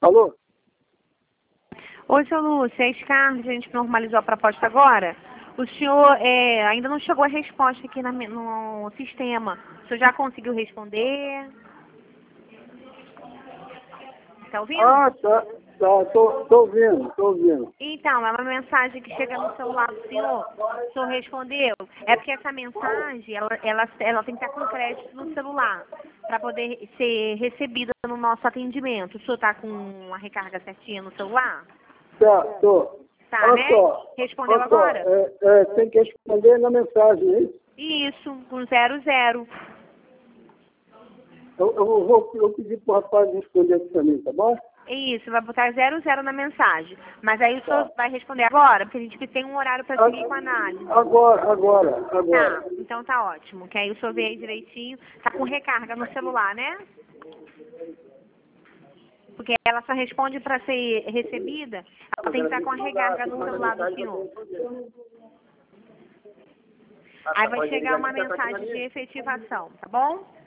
Alô? Oi, seu Lúcio, é Scarlett, a gente normalizou a proposta agora. O senhor ainda não chegou a resposta aqui no sistema. O senhor já conseguiu responder? Está ouvindo? Ah, tá. Tô ouvindo. Então, é uma mensagem que chega no celular do senhor. O senhor respondeu? É porque essa mensagem, ela tem que estar com crédito no celular para poder ser recebida no nosso atendimento. O senhor está com a recarga certinha no celular? Tá, tô. Tá, Olha né? só. Respondeu Olha só. agora? Tem que responder na mensagem, hein? Isso, com 00. Eu pedi pro rapaz responder aqui pra mim, tá bom? Isso, vai botar 00 na mensagem. Mas aí o senhor vai responder agora, porque a gente tem um horário para seguir com a análise. Agora. Tá, então tá ótimo. Que aí o senhor vê aí direitinho. Tá com recarga no celular, né? Porque ela só responde para ser recebida, ela tem que estar com a recarga no celular do senhor. Aí vai chegar uma mensagem de efetivação, tá bom?